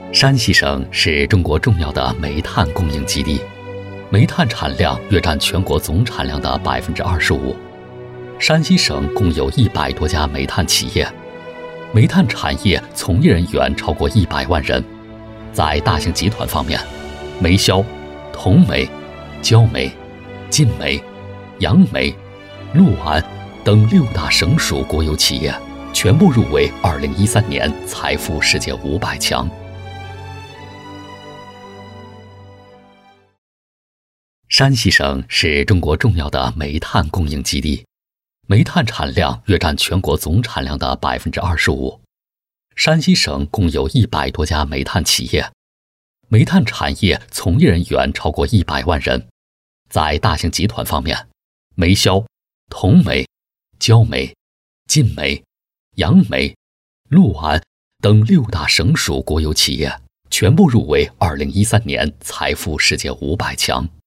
山西省是中国重要的煤炭供应基地，煤炭产量约占全国总产量的25%。山西省共有100多家煤炭企业，煤炭产业从业人员超过100万人。在大型集团方面，煤硝、同煤、焦煤、晋煤、杨煤、陆安等6大省属国有企业全部入围2013年财富世界500强。山西省是中国重要的煤炭供应基地，煤炭产量约占全国总产量的25%。山西省共有100多家煤炭企业，煤炭产业从业人员超过100万人。在大型集团方面，煤硝、同煤、焦煤、晋煤、杨煤、陆安等6大省属国有企业全部入围2013年财富世界500强。